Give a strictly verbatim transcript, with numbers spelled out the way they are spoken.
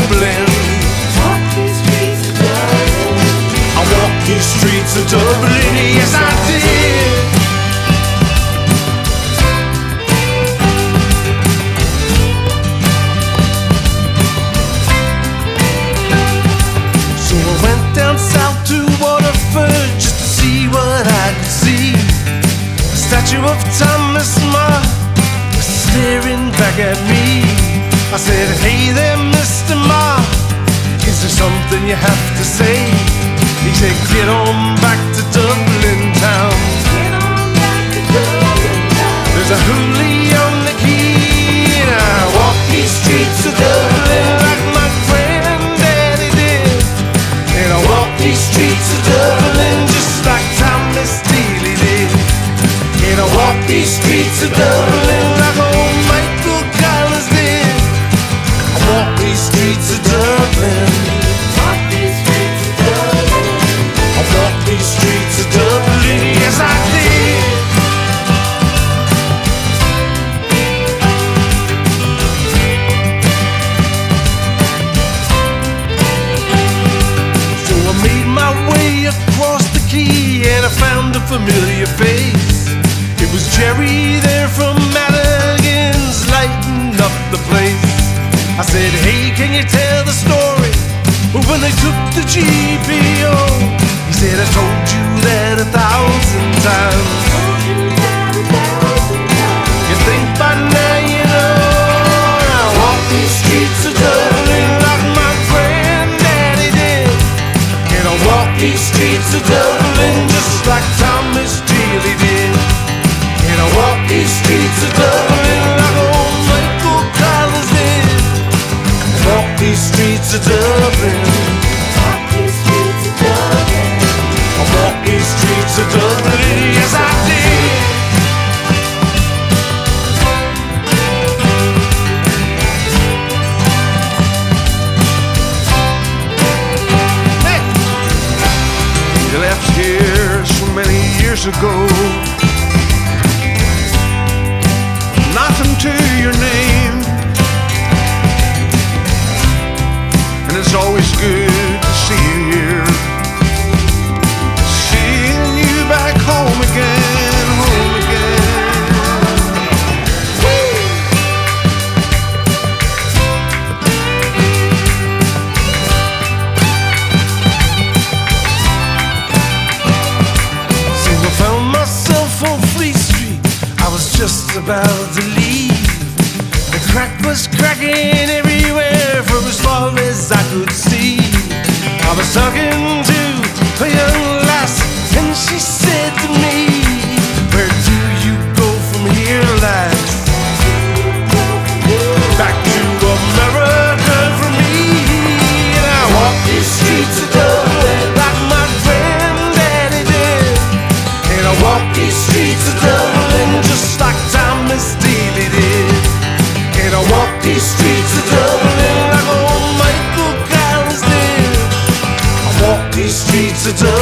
Dublin. Walk these streets of Dublin. I walked these streets of Dublin, yes I did. So I went down south to Waterford just to see what I could see. The statue of Thomas More was staring back at me. I said, hey there, Mister More, is there something you have to say? He said, get on back to Dublin town. Get on back to Dublin town. There's a hoolie on the key, and I walk these streets of Dublin like my granddaddy did. And I walk these streets of Dublin just like Thomas Daly did. And I walk these streets of Dublin like old Michael Collins did. I walk these streets of Dublin. Walk these streets of Dublin. I walk these streets of Dublin, yes I did. So I made my way across the quay and I found a familiar face. It was Jerry there from Madigan's, lighting up the place. I said, hey, can you tell the story when they took the G P O? He said, I told you that a thousand times. Told you that a thousand times. You think by now you know. I walk these streets of Dublin like my granddaddy did. And I walk these streets of Dublin just like Thomas Daly did. And I walk these streets of Dublin like old Michael Collins did. I walk these streets of Dublin. Walk these streets of Dublin. I walk these streets of Dublin, yes I did. Hey! You left here so many years ago. Nothing to your name. And it's always good to see you here. Seeing you back home again, home again. Woo! So I found myself on Fleet Street. I was just about to leave. The crack was cracking everywhere from as far as I could see. I was talking to a young lass and she said to me, where do you go from here, lass? Back to America for me. And I walk these streets of Dublin like my granddaddy did. And I walk these streets of Dublin just like Thomas Daly did. And I walk these streets of Dublin like old Michael Collins did. I walk these streets of Dublin.